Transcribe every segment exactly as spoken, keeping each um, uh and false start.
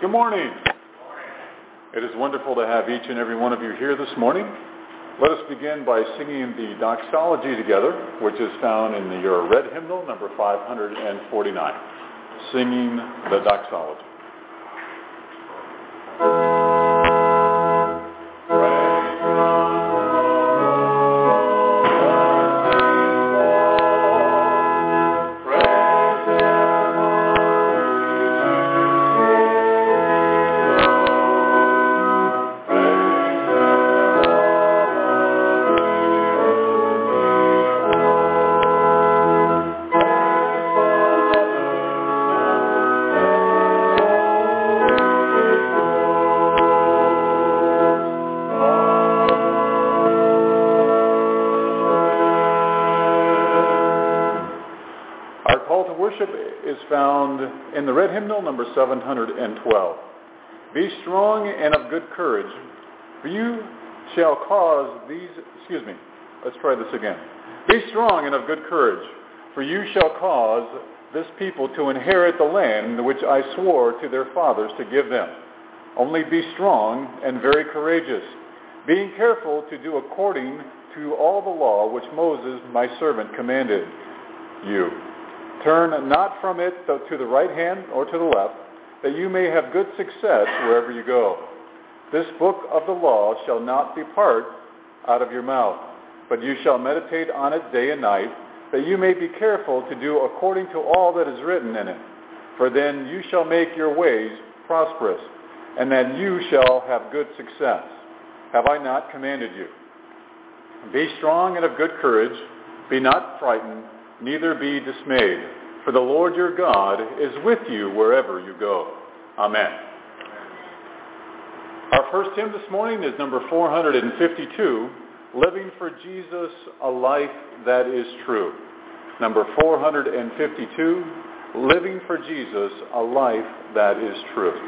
Good morning. It is wonderful to have each and every one of you here this morning. Let us begin by singing the doxology together, which is found in the, your red hymnal, number five hundred forty-nine. Singing the doxology. Is found in the red hymnal number seven hundred twelve. Be strong and of good courage, for you shall cause these, excuse me, let's try this again. Be strong and of good courage, for you shall cause this people to inherit the land which I swore to their fathers to give them. Only be strong and very courageous, being careful to do according to all the law which Moses my servant commanded you. Turn not from it to the right hand or to the left, that you may have good success wherever you go. This book of the law shall not depart out of your mouth, but you shall meditate on it day and night, that you may be careful to do according to all that is written in it. For then you shall make your ways prosperous, and then you shall have good success. Have I not commanded you? Be strong and of good courage. Be not frightened, neither be dismayed, for the Lord your God is with you wherever you go. Amen. Our first hymn this morning is number four hundred fifty-two, Living for Jesus, a Life That Is True. Number four hundred fifty-two, Living for Jesus, a Life That Is True.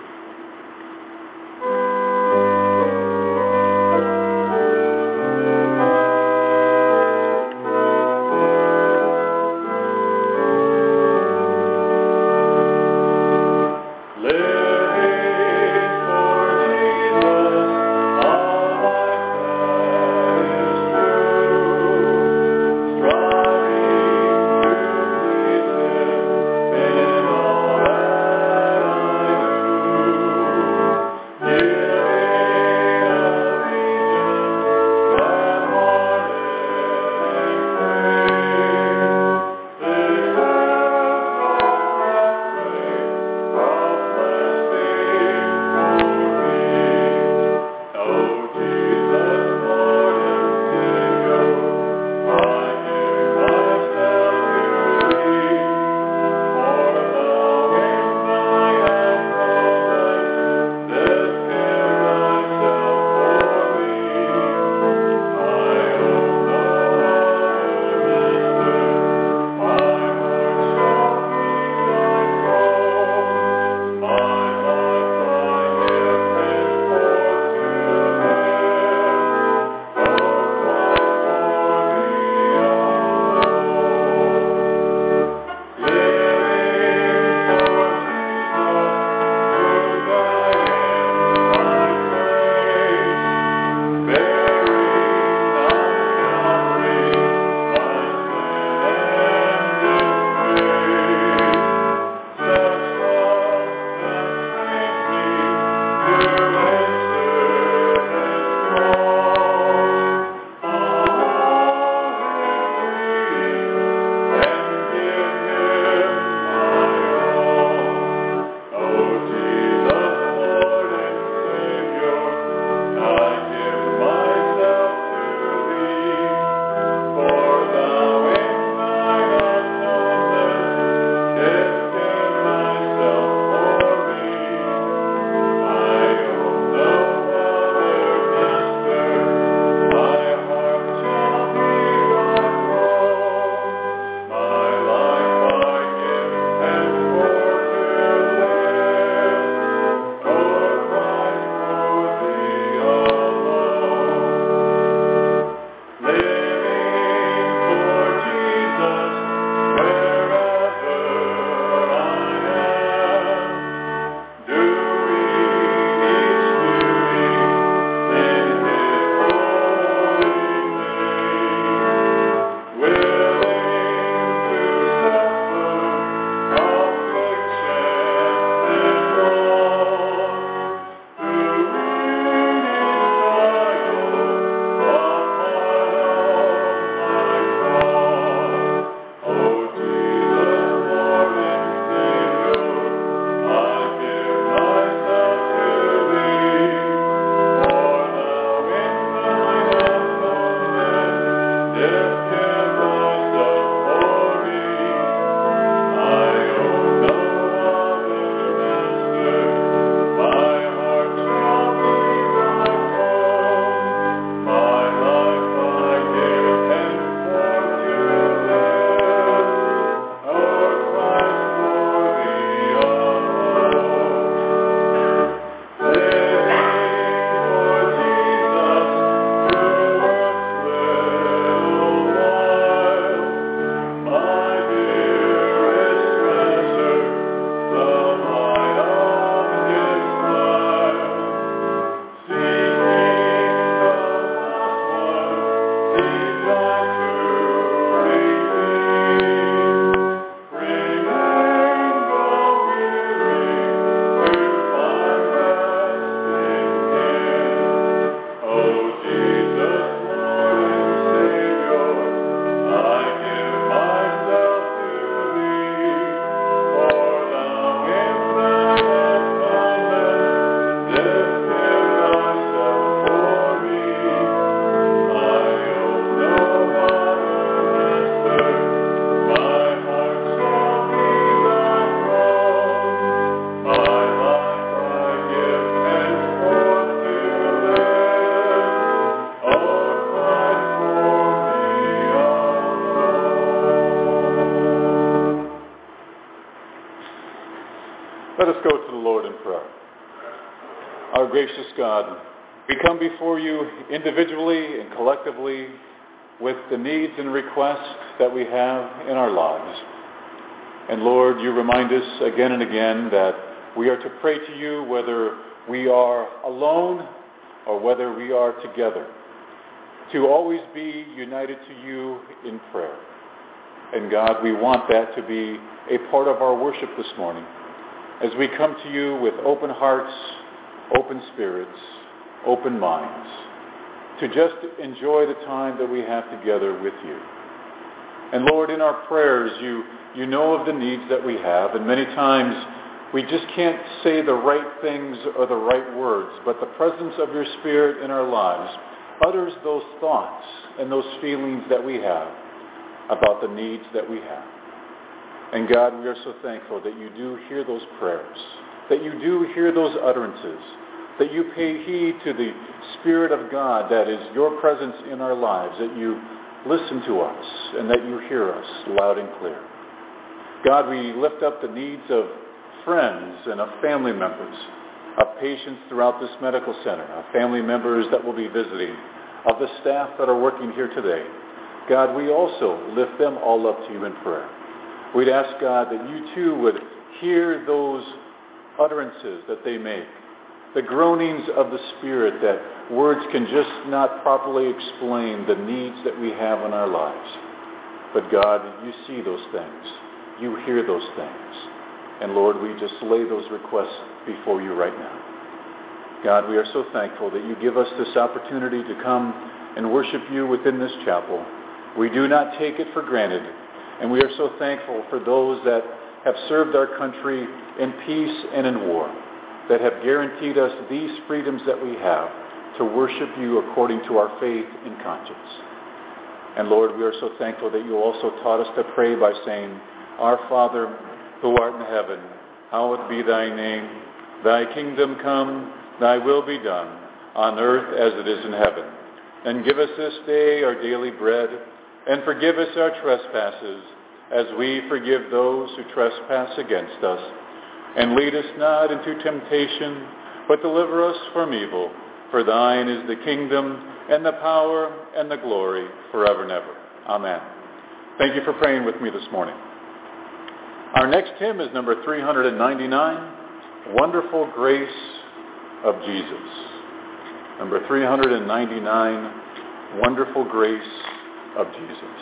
Striving to please Him in all that I do. Our gracious God, we come before you individually and collectively with the needs and requests that we have in our lives. And Lord, you remind us again and again that we are to pray to you whether we are alone or whether we are together, to always be united to you in prayer. And God, we want that to be a part of our worship this morning as we come to you with open hearts, open spirits, open minds, to just enjoy the time that we have together with you. And Lord, in our prayers, you, you know of the needs that we have, and many times we just can't say the right things or the right words, but the presence of your Spirit in our lives utters those thoughts and those feelings that we have about the needs that we have. And God, we are so thankful that you do hear those prayers, that you do hear those utterances, that you pay heed to the Spirit of God that is your presence in our lives, that you listen to us and that you hear us loud and clear. God, we lift up the needs of friends and of family members, of patients throughout this medical center, of family members that will be visiting, of the staff that are working here today. God, we also lift them all up to you in prayer. We'd ask, God, that you too would hear those utterances that they make, the groanings of the Spirit that words can just not properly explain the needs that we have in our lives. But God, you see those things. You hear those things. And Lord, we just lay those requests before you right now. God, we are so thankful that you give us this opportunity to come and worship you within this chapel. We do not take it for granted. And we are so thankful for those that have served our country in peace and in war, that have guaranteed us these freedoms that we have to worship you according to our faith and conscience. And Lord, we are so thankful that you also taught us to pray by saying, Our Father, who art in heaven, hallowed be thy name. Thy kingdom come, thy will be done, on earth as it is in heaven. And give us this day our daily bread, and forgive us our trespasses, as we forgive those who trespass against us. And lead us not into temptation, but deliver us from evil. For thine is the kingdom, and the power, and the glory, forever and ever. Amen. Thank you for praying with me this morning. Our next hymn is number three ninety-nine, Wonderful Grace of Jesus. Number three ninety-nine, Wonderful Grace of Jesus.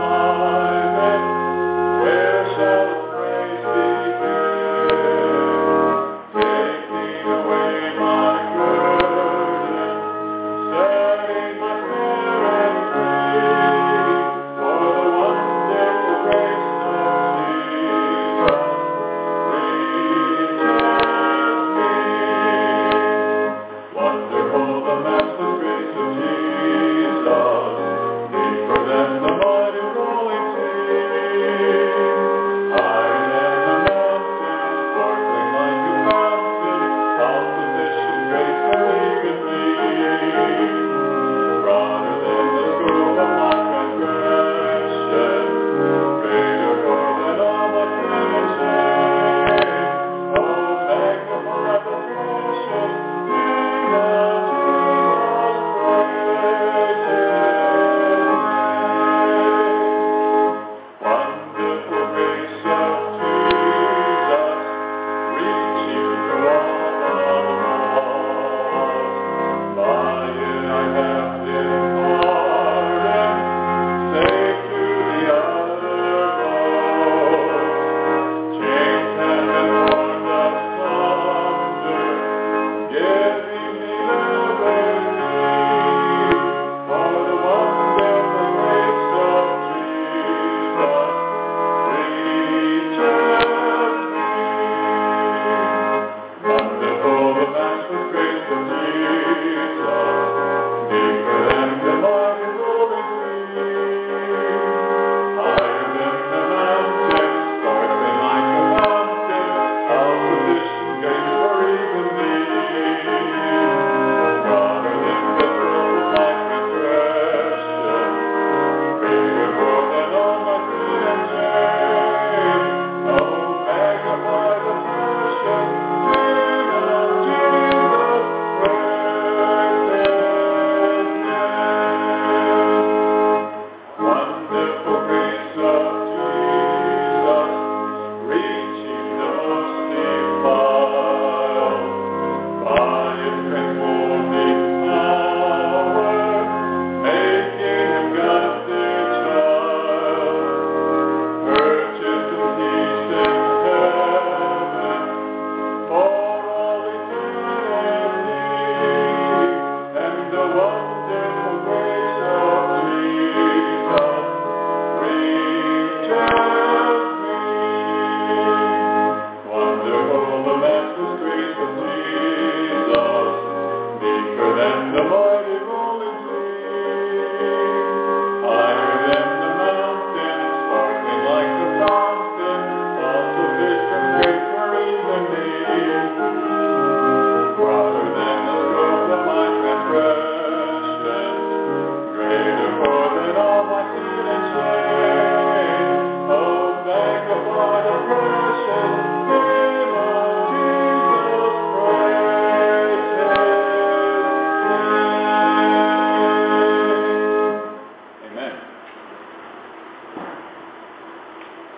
Where shall praise begin?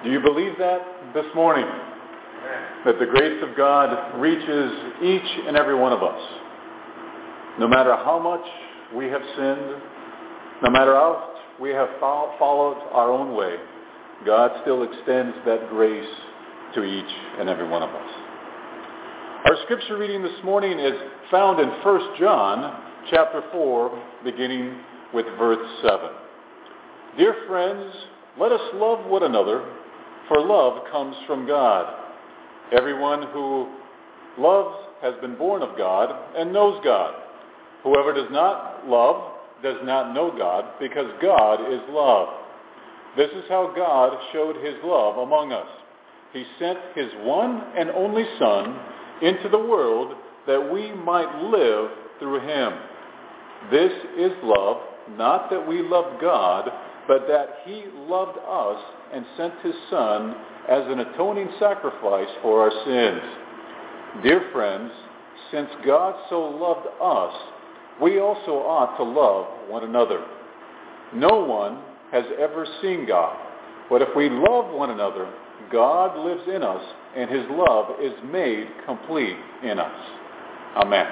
Do you believe that this morning? That the grace of God reaches each and every one of us. No matter how much we have sinned, no matter how we have followed our own way, God still extends that grace to each and every one of us. Our scripture reading this morning is found in First John chapter four, beginning with verse seven. Dear friends, let us love one another, for love comes from God. Everyone who loves has been born of God and knows God. Whoever does not love does not know God, because God is love. This is how God showed his love among us. He sent his one and only Son into the world that we might live through him. This is love, not that we loved God, but that he loved us and sent his Son as an atoning sacrifice for our sins. Dear friends, since God so loved us, we also ought to love one another. No one has ever seen God, but if we love one another, God lives in us, and his love is made complete in us. Amen.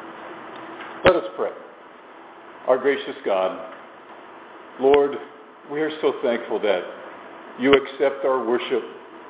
Let us pray. Our gracious God, Lord, we are so thankful that you accept our worship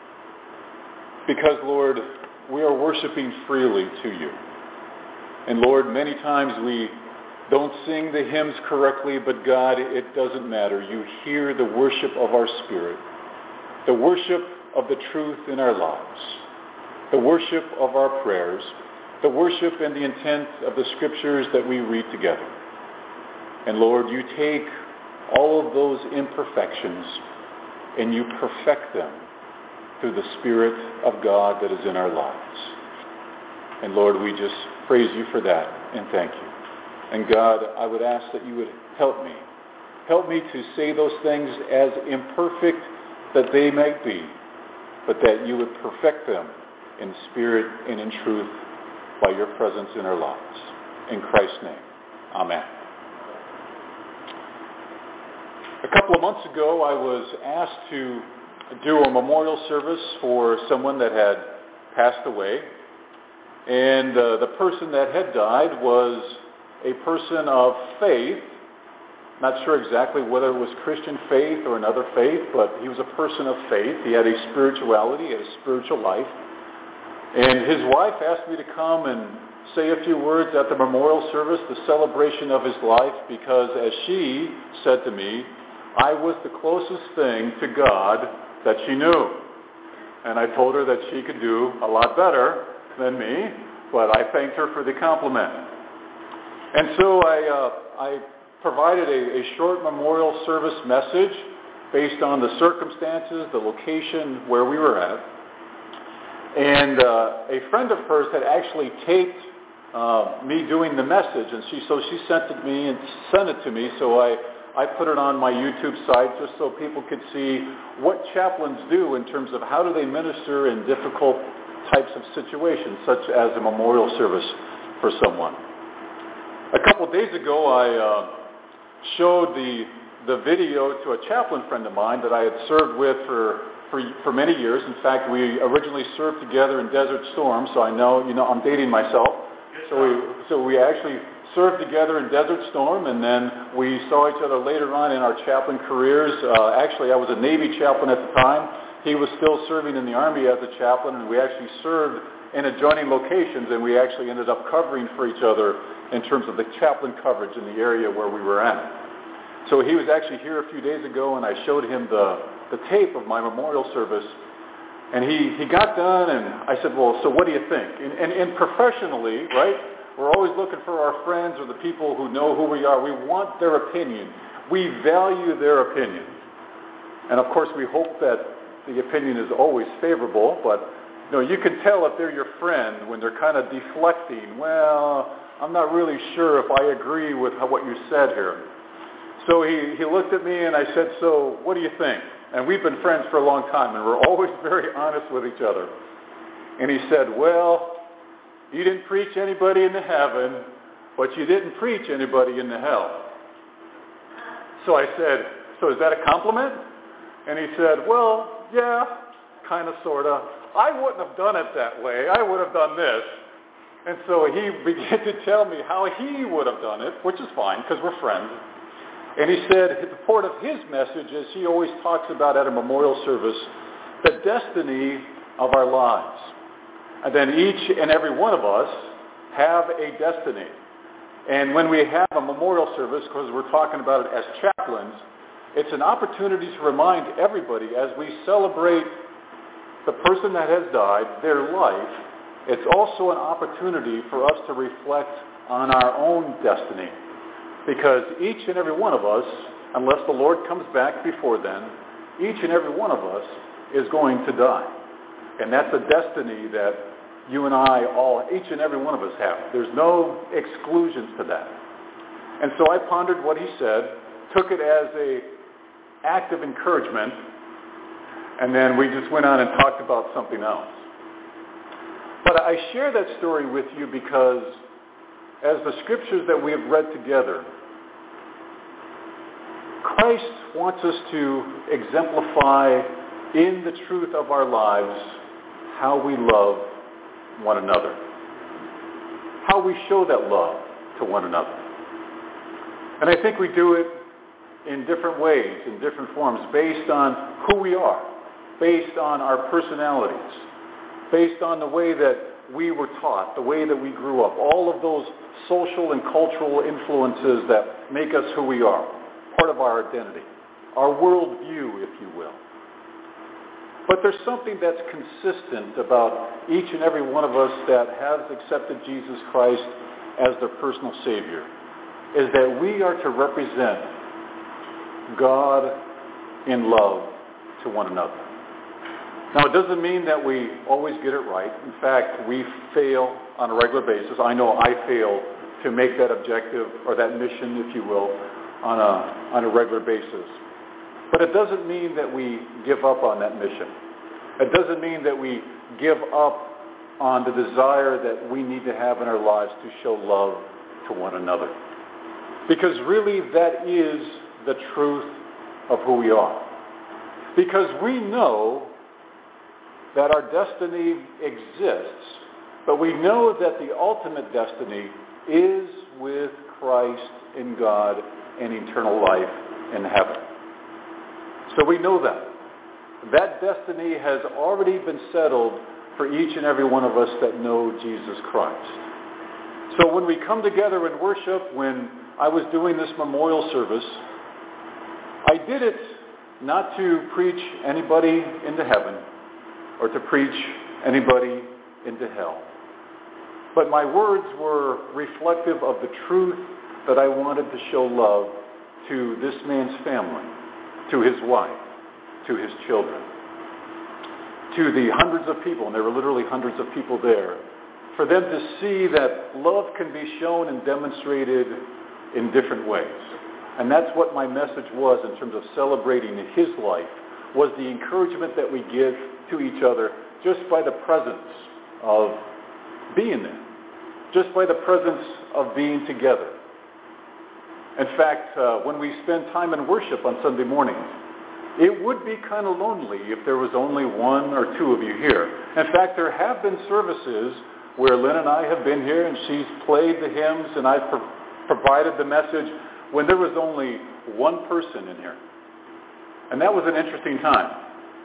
because, Lord, we are worshiping freely to you. And Lord, many times we don't sing the hymns correctly, but God, it doesn't matter. You hear the worship of our spirit, the worship of the truth in our lives, the worship of our prayers, the worship and the intent of the scriptures that we read together. And Lord, you take all of those imperfections and you perfect them through the Spirit of God that is in our lives. And Lord, we just praise you for that and thank you. And God, I would ask that you would help me. Help me to say those things as imperfect that they might be, but that you would perfect them in spirit and in truth by your presence in our lives. In Christ's name, amen. A couple of months ago, I was asked to do a memorial service for someone that had passed away. And uh, the person that had died was a person of faith. Not sure exactly whether it was Christian faith or another faith, but he was a person of faith. He had a spirituality, he had a spiritual life. And his wife asked me to come and say a few words at the memorial service, the celebration of his life, because as she said to me, I was the closest thing to God that she knew. And I told her that she could do a lot better than me, but I thanked her for the compliment. And so I, uh, I provided a, a short memorial service message based on the circumstances, the location where we were at. And uh, a friend of hers had actually taped uh, me doing the message, and she so she sent it me and sent it to me. So I, I put it on my YouTube site just so people could see what chaplains do in terms of how do they minister in difficult types of situations, such as a memorial service for someone. A couple of days ago, I uh, showed the the video to a chaplain friend of mine that I had served with for, for for many years. In fact, we originally served together in Desert Storm, so I know, you know, I'm dating myself. So we so we actually served together in Desert Storm, and then we saw each other later on in our chaplain careers. Uh, actually, I was a Navy chaplain at the time. He was still serving in the Army as a chaplain, and we actually served in adjoining locations, and we actually ended up covering for each other in terms of the chaplain coverage in the area where we were at. So he was actually here a few days ago, and I showed him the, the tape of my memorial service. And he, he got done, and I said, well, so what do you think? And, and, and professionally, right, we're always looking for our friends or the people who know who we are. We want their opinion. We value their opinion. And, of course, we hope that the opinion is always favorable, but you know, you can tell if they're your friend when they're kind of deflecting. Well, I'm not really sure if I agree with how, what you said here. So he, he looked at me and I said, so what do you think? And we've been friends for a long time and we're always very honest with each other. And he said, well, you didn't preach anybody into heaven, but you didn't preach anybody into hell. So I said, so is that a compliment? And he said, well, yeah, kind of, sort of. I wouldn't have done it that way. I would have done this. And so he began to tell me how he would have done it, which is fine because we're friends. And he said the part of his message is he always talks about at a memorial service the destiny of our lives. And then each and every one of us have a destiny. And when we have a memorial service, because we're talking about it as chaplains, it's an opportunity to remind everybody as we celebrate the person that has died, their life, it's also an opportunity for us to reflect on our own destiny. Because each and every one of us, unless the Lord comes back before then, each and every one of us is going to die. And that's a destiny that you and I, all, each and every one of us have. There's no exclusions to that. And so I pondered what he said, took it as a act of encouragement, and then we just went on and talked about something else. But I share that story with you because as the scriptures that we have read together, Christ wants us to exemplify in the truth of our lives how we love one another, how we show that love to one another. And I think we do it in different ways, in different forms, based on who we are, based on our personalities, based on the way that we were taught, the way that we grew up, all of those social and cultural influences that make us who we are, part of our identity, our worldview, if you will. But there's something that's consistent about each and every one of us that has accepted Jesus Christ as their personal Savior, is that we are to represent God in love to one another. Now, it doesn't mean that we always get it right. In fact, we fail on a regular basis. I know I fail to make that objective or that mission, if you will, on a, on a regular basis. But it doesn't mean that we give up on that mission. It doesn't mean that we give up on the desire that we need to have in our lives to show love to one another. Because really that is the truth of who we are. Because we know that our destiny exists, but we know that the ultimate destiny is with Christ in God and eternal life in heaven. So we know that. That destiny has already been settled for each and every one of us that know Jesus Christ. So when we come together in worship, when I was doing this memorial service, I did it not to preach anybody into heaven or to preach anybody into hell. But my words were reflective of the truth that I wanted to show love to this man's family, to his wife, to his children, to the hundreds of people, and there were literally hundreds of people there, for them to see that love can be shown and demonstrated in different ways. And that's what my message was in terms of celebrating his life, was the encouragement that we give to each other just by the presence of being there, just by the presence of being together. In fact, uh, when we spend time in worship on Sunday mornings, it would be kind of lonely if there was only one or two of you here. In fact, there have been services where Lynn and I have been here and she's played the hymns and I've pro- provided the message when there was only one person in here. And that was an interesting time.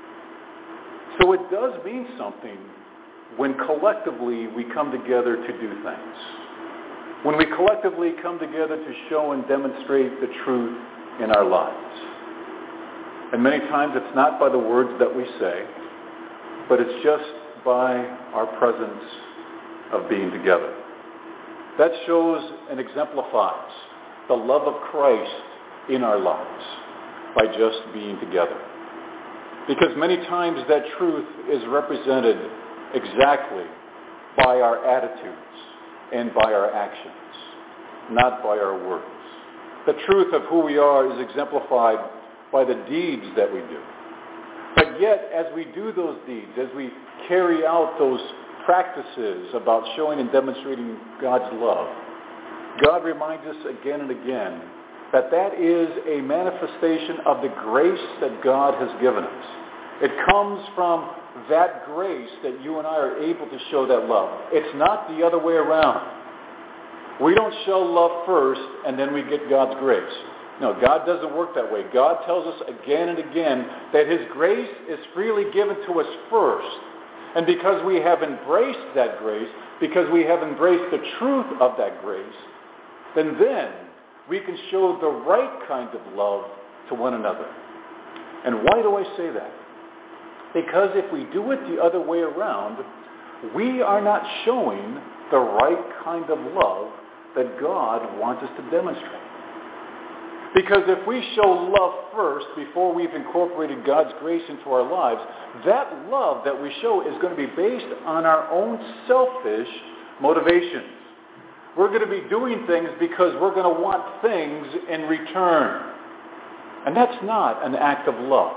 So it does mean something when collectively we come together to do things. When we collectively come together to show and demonstrate the truth in our lives. And many times it's not by the words that we say, but it's just by our presence of being together. That shows and exemplifies the love of Christ in our lives by just being together. Because many times that truth is represented exactly by our attitudes and by our actions, not by our words. The truth of who we are is exemplified by the deeds that we do. But yet, as we do those deeds, as we carry out those practices about showing and demonstrating God's love, God reminds us again and again that that is a manifestation of the grace that God has given us. It comes from that grace that you and I are able to show that love. It's not the other way around. We don't show love first and then we get God's grace. No, God doesn't work that way. God tells us again and again that his grace is freely given to us first. And because we have embraced that grace, because we have embraced the truth of that grace, then then we can show the right kind of love to one another. And why do I say that? Because if we do it the other way around, we are not showing the right kind of love that God wants us to demonstrate. Because if we show love first before we've incorporated God's grace into our lives, that love that we show is going to be based on our own selfish motivations. We're going to be doing things because we're going to want things in return. And that's not an act of love.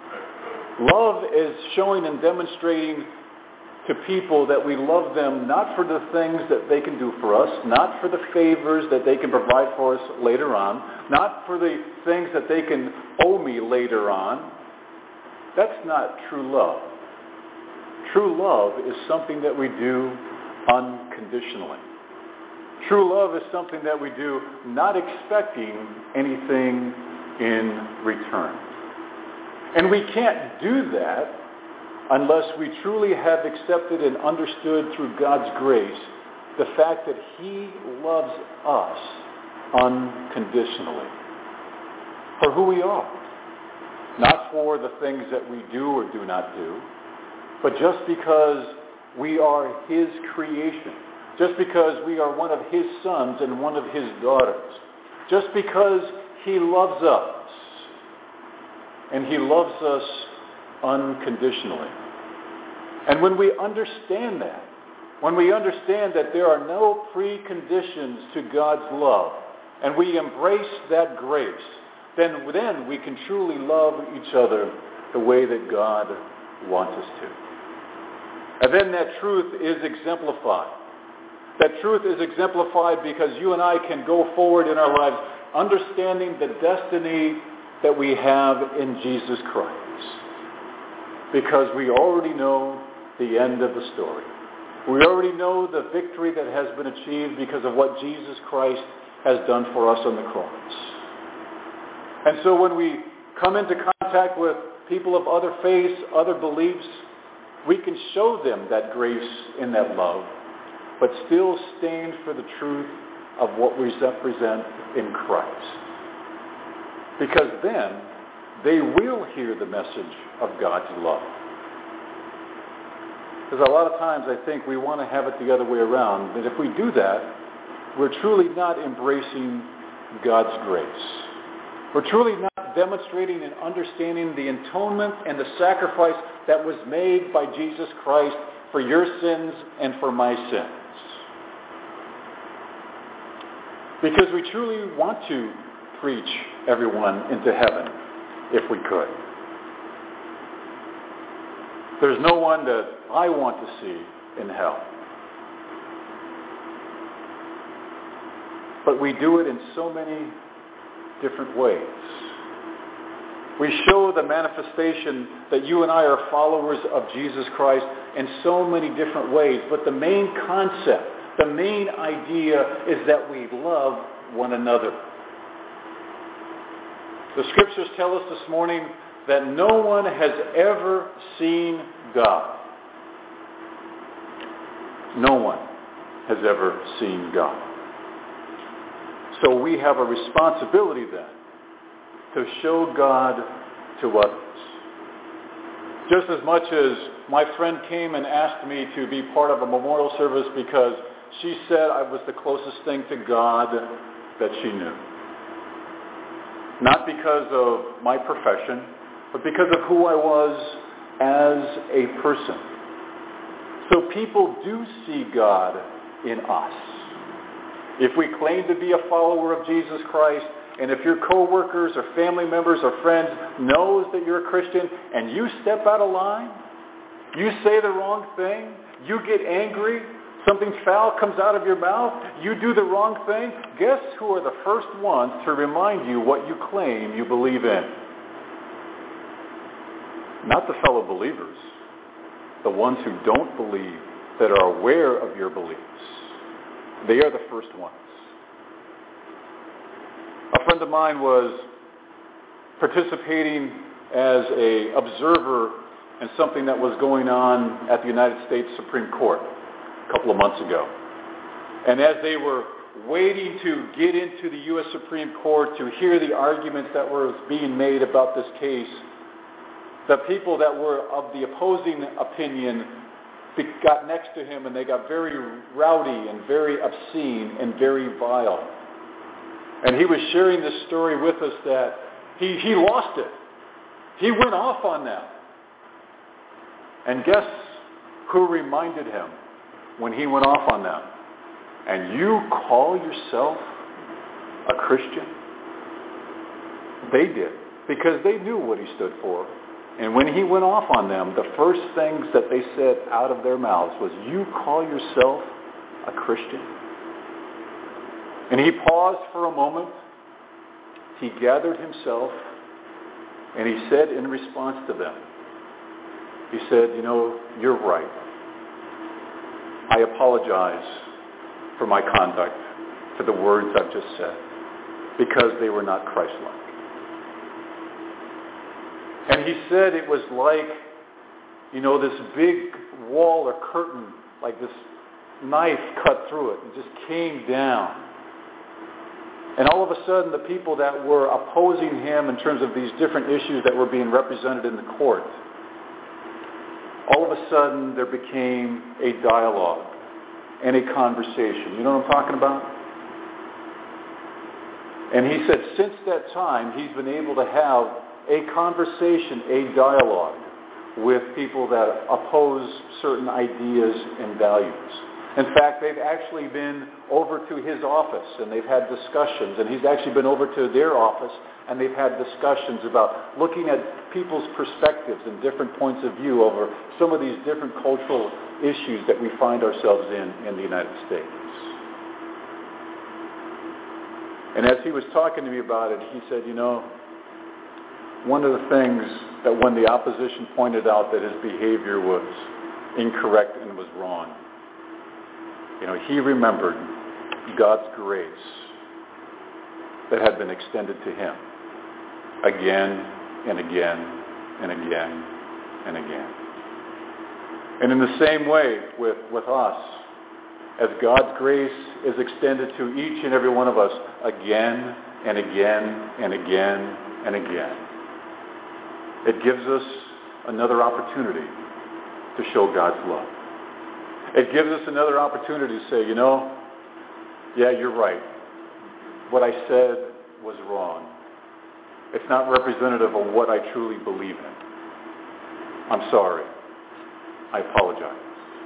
Love is showing and demonstrating to people that we love them not for the things that they can do for us, not for the favors that they can provide for us later on, not for the things that they can owe me later on. That's not true love. True love is something that we do unconditionally. True love is something that we do not expecting anything in return. And we can't do that unless we truly have accepted and understood through God's grace the fact that he loves us unconditionally for who we are. Not for the things that we do or do not do, but just because we are his creation. Just because we are one of his sons and one of his daughters. Just because he loves us. And he loves us unconditionally. And when we understand that, when we understand that there are no preconditions to God's love, and we embrace that grace, then, then we can truly love each other the way that God wants us to. And then that truth is exemplified. That truth is exemplified because you and I can go forward in our lives understanding the destiny that we have in Jesus Christ. Because we already know the end of the story. We already know the victory that has been achieved because of what Jesus Christ has done for us on the cross. And so when we come into contact with people of other faiths, other beliefs, we can show them that grace and that love, but still stand for the truth of what we represent in Christ. Because then they will hear the message of God's love. Because a lot of times I think we want to have it the other way around. But if we do that, we're truly not embracing God's grace. We're truly not demonstrating and understanding the atonement and the sacrifice that was made by Jesus Christ for your sins and for my sins. Because we truly want to preach everyone into heaven if we could. There's no one that I want to see in hell. But we do it in so many different ways. We show the manifestation that you and I are followers of Jesus Christ in so many different ways. But the main concept, the main idea is that we love one another. The scriptures tell us this morning that no one has ever seen God. No one has ever seen God. So we have a responsibility then to show God to others. Just as much as my friend came and asked me to be part of a memorial service because she said I was the closest thing to God that she knew. Not because of my profession, but because of who I was as a person. So people do see God in us. If we claim to be a follower of Jesus Christ, and if your co-workers or family members or friends knows that you're a Christian and you step out of line, you say the wrong thing, you get angry, something foul comes out of your mouth, you do the wrong thing, guess who are the first ones to remind you what you claim you believe in? Not the fellow believers, the ones who don't believe, that are aware of your beliefs. They are the first ones. A friend of mine was participating as an observer in something that was going on at the United States Supreme Court a couple of months ago. And as they were waiting to get into the U S Supreme Court to hear the arguments that were being made about this case, the people that were of the opposing opinion got next to him and they got very rowdy and very obscene and very vile. And he was sharing this story with us that he, he lost it. He went off on them. And guess who reminded him when he went off on them? And you call yourself a Christian? They did, because they knew what he stood for. And when he went off on them, the first things that they said out of their mouths was, you call yourself a Christian? And he paused for a moment. He gathered himself, and he said in response to them, he said, you know, you're right. I apologize for my conduct, for the words I've just said, because they were not Christ-like. And he said it was like, you know, this big wall or curtain, like this knife cut through it and just came down. And all of a sudden, the people that were opposing him in terms of these different issues that were being represented in the court, all of a sudden there became a dialogue and a conversation. You know what I'm talking about? And he said since that time, he's been able to have a conversation, a dialogue with people that oppose certain ideas and values. In fact, they've actually been over to his office and they've had discussions, and he's actually been over to their office and they've had discussions about looking at people's perspectives and different points of view over some of these different cultural issues that we find ourselves in in the United States. And as he was talking to me about it, he said, you know, one of the things that when the opposition pointed out that his behavior was incorrect and was wrong, you know, he remembered God's grace that had been extended to him again and again and again and again. And in the same way with, with us, as God's grace is extended to each and every one of us again and again and again and again, it gives us another opportunity to show God's love. It gives us another opportunity to say, you know, yeah, you're right. What I said was wrong. It's not representative of what I truly believe in. I'm sorry. I apologize.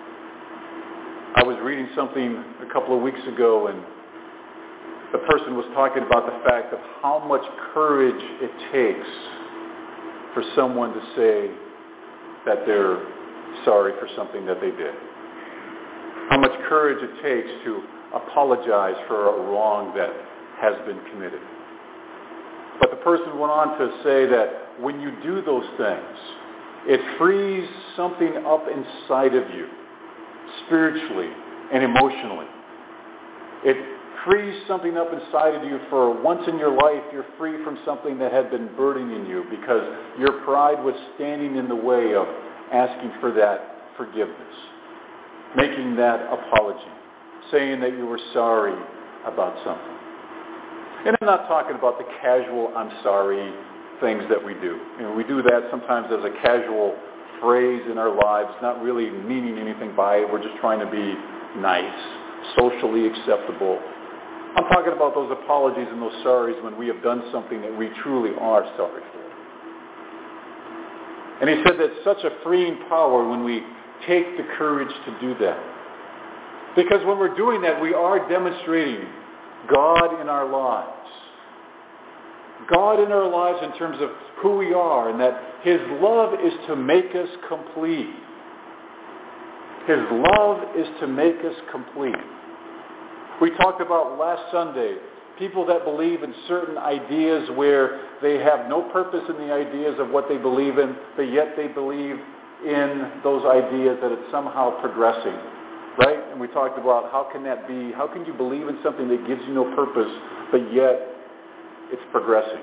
I was reading something a couple of weeks ago, and the person was talking about the fact of how much courage it takes for someone to say that they're sorry for something that they did. How much courage it takes to apologize for a wrong that has been committed. But the person went on to say that when you do those things, it frees something up inside of you, spiritually and emotionally. It frees something up inside of you for once in your life, you're free from something that had been burdening you because your pride was standing in the way of asking for that forgiveness, making that apology, saying that you were sorry about something. And I'm not talking about the casual I'm sorry things that we do. You know, we do that sometimes as a casual phrase in our lives, not really meaning anything by it. We're just trying to be nice, socially acceptable. I'm talking about those apologies and those sorries when we have done something that we truly are sorry for. And he said that's such a freeing power when we take the courage to do that. Because when we're doing that, we are demonstrating God in our lives. God in our lives in terms of who we are, and that his love is to make us complete. His love is to make us complete. We talked about last Sunday people that believe in certain ideas where they have no purpose in the ideas of what they believe in, but yet they believe in those ideas that it's somehow progressing, right? And we talked about how can that be? How can you believe in something that gives you no purpose, but yet it's progressing?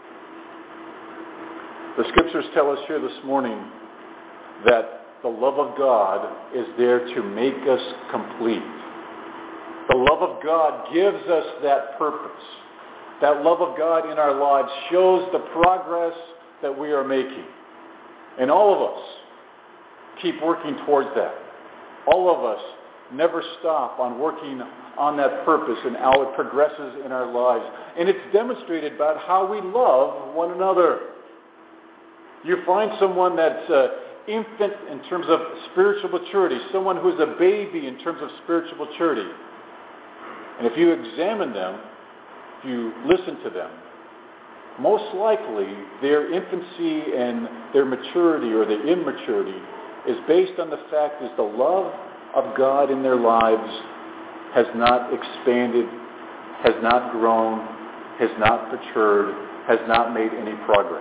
The scriptures tell us here this morning that the love of God is there to make us complete. The love of God gives us that purpose. That love of God in our lives shows the progress that we are making. And all of us keep working towards that. All of us never stop on working on that purpose and how it progresses in our lives. And it's demonstrated by how we love one another. You find someone that's uh, infant in terms of spiritual maturity, someone who's a baby in terms of spiritual maturity. And if you examine them, if you listen to them, most likely their infancy and their maturity or their immaturity is based on the fact that the love of God in their lives has not expanded, has not grown, has not matured, has not made any progress.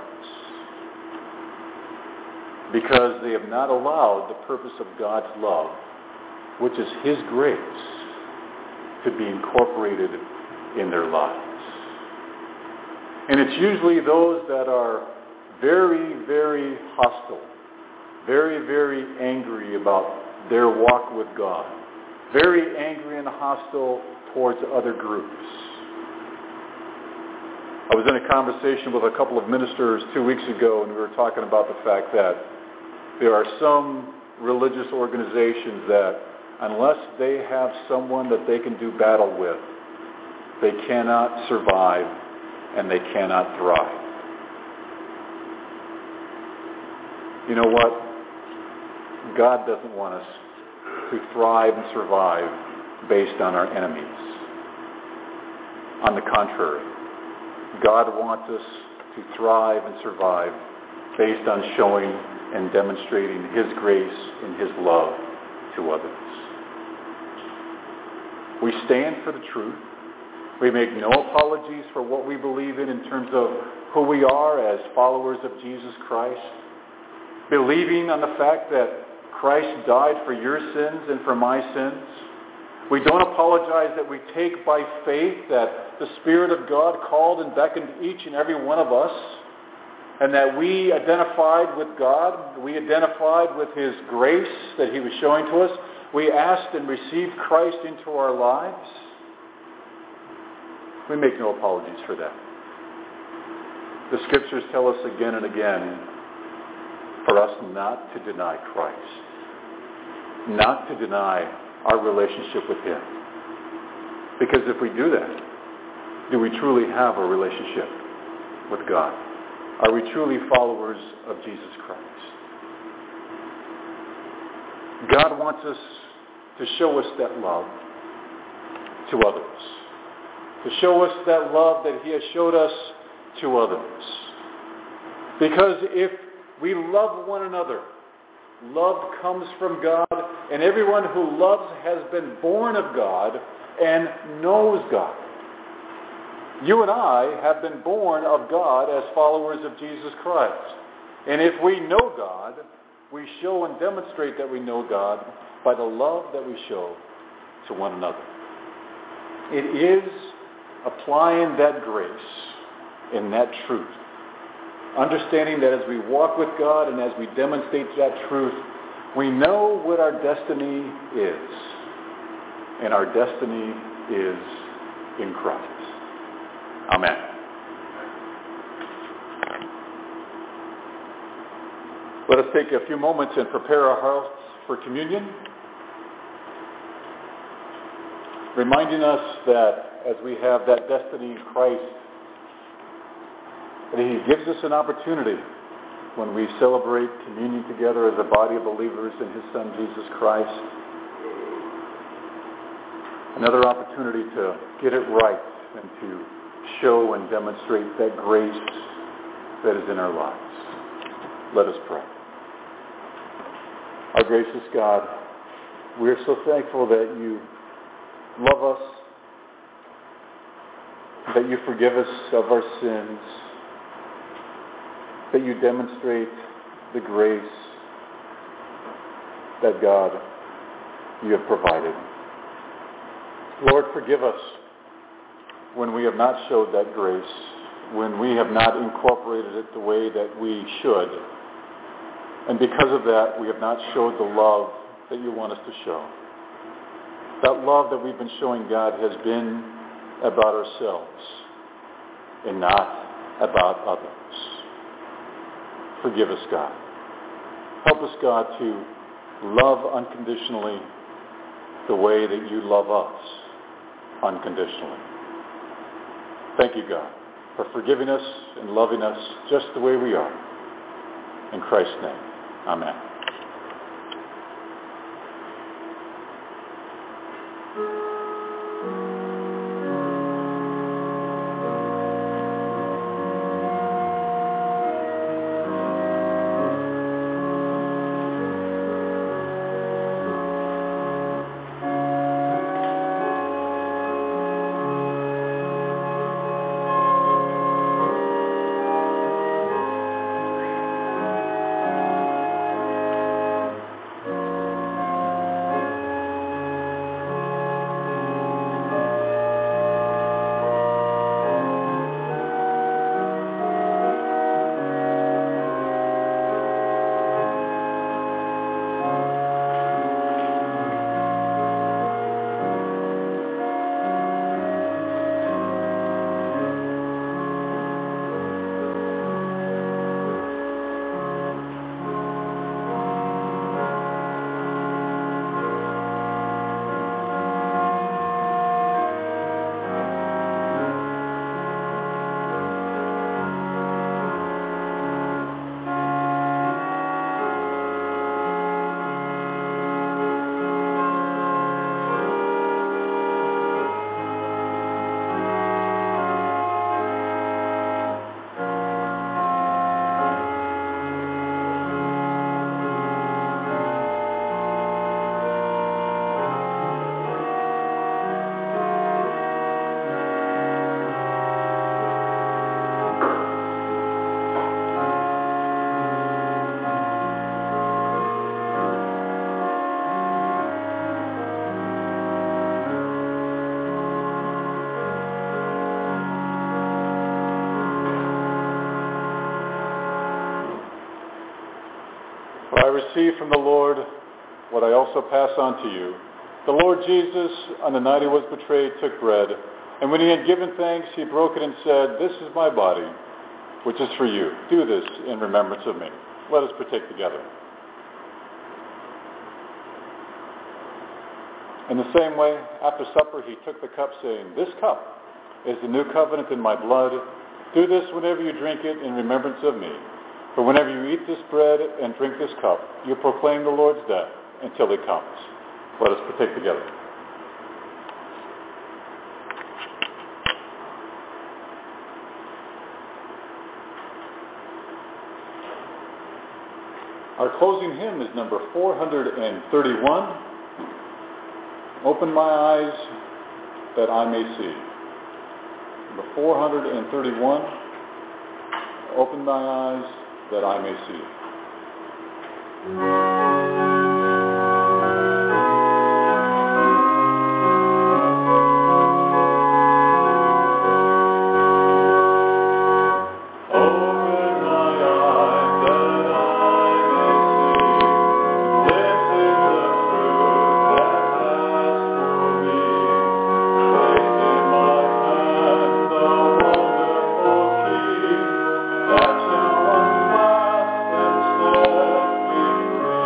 Because they have not allowed the purpose of God's love, which is His grace, to be incorporated in their lives. And it's usually those that are very, very hostile, very, very angry about their walk with God, very angry and hostile towards other groups. I was in a conversation with a couple of ministers two weeks ago, and we were talking about the fact that there are some religious organizations that unless they have someone that they can do battle with, they cannot survive and they cannot thrive. You know what? God doesn't want us to thrive and survive based on our enemies. On the contrary, God wants us to thrive and survive based on showing and demonstrating His grace and His love to others. We stand for the truth. We make no apologies for what we believe in in terms of who we are as followers of Jesus Christ, believing on the fact that Christ died for your sins and for my sins. We don't apologize that we take by faith that the Spirit of God called and beckoned each and every one of us, and that we identified with God, we identified with His grace that He was showing to us. We asked and received Christ into our lives. We make no apologies for that. The Scriptures tell us again and again for us not to deny Christ, not to deny our relationship with Him. Because if we do that, do we truly have a relationship with God? Are we truly followers of Jesus Christ? God wants us to show us that love to others. To show us that love that He has showed us to others. Because if we love one another, love comes from God, and everyone who loves has been born of God and knows God. You and I have been born of God as followers of Jesus Christ. And if we know God, we show and demonstrate that we know God by the love that we show to one another. It is applying that grace in that truth. Understanding that as we walk with God and as we demonstrate that truth, we know what our destiny is. And our destiny is in Christ. Amen. Let us take a few moments and prepare our hearts for communion, reminding us that as we have that destiny in Christ, that He gives us an opportunity when we celebrate communion together as a body of believers in His Son, Jesus Christ. Another opportunity to get it right and to show and demonstrate that grace that is in our lives. Let us pray. Our gracious God, we are so thankful that You love us that you forgive us of our sins, that you demonstrate the grace that, God, you have provided. Lord, forgive us when we have not showed that grace, when we have not incorporated it the way that we should. And because of that, we have not showed the love that you want us to show. That love that we've been showing, God, has been about ourselves and not about others. Forgive us, God. Help us, God, to love unconditionally the way that you love us unconditionally. Thank you, God, for forgiving us and loving us just the way we are. In Christ's name, amen. For I received from the Lord what I also pass on to you. The Lord Jesus, on the night he was betrayed, took bread, and when he had given thanks, he broke it and said, "This is my body, which is for you. Do this in remembrance of me." Let us partake together. In the same way, after supper, he took the cup, saying, "This cup is the new covenant in my blood. Do this whenever you drink it in remembrance of me. For whenever you eat this bread and drink this cup, you proclaim the Lord's death until he comes." Let us partake together. Our closing hymn is number four hundred thirty-one. Open my eyes that I may see. Number four hundred thirty-one. Open my eyes that I may see. That shall one last and set me free.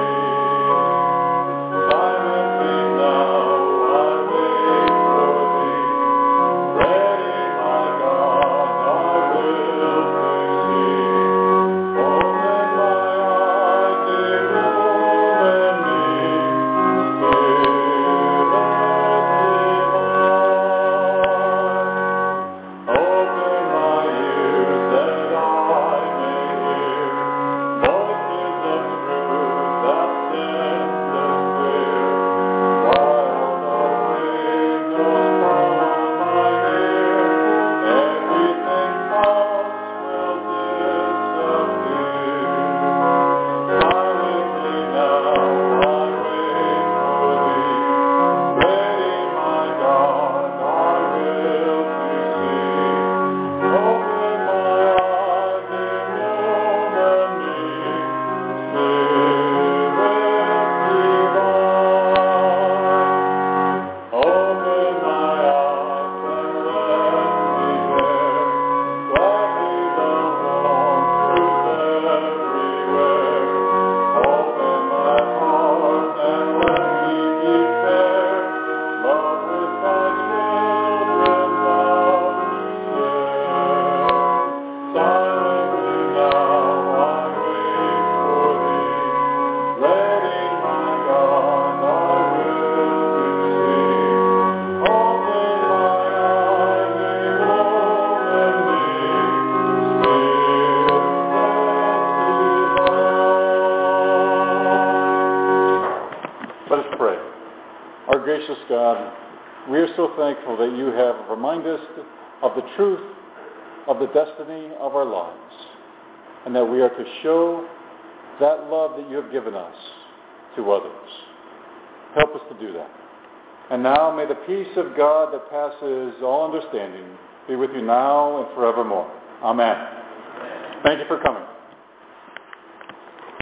gracious God, we are so thankful that you have reminded us of the truth of the destiny of our lives, and that we are to show that love that you have given us to others. Help us to do that. And now may the peace of God that passes all understanding be with you now and forevermore. Amen. Thank you for coming.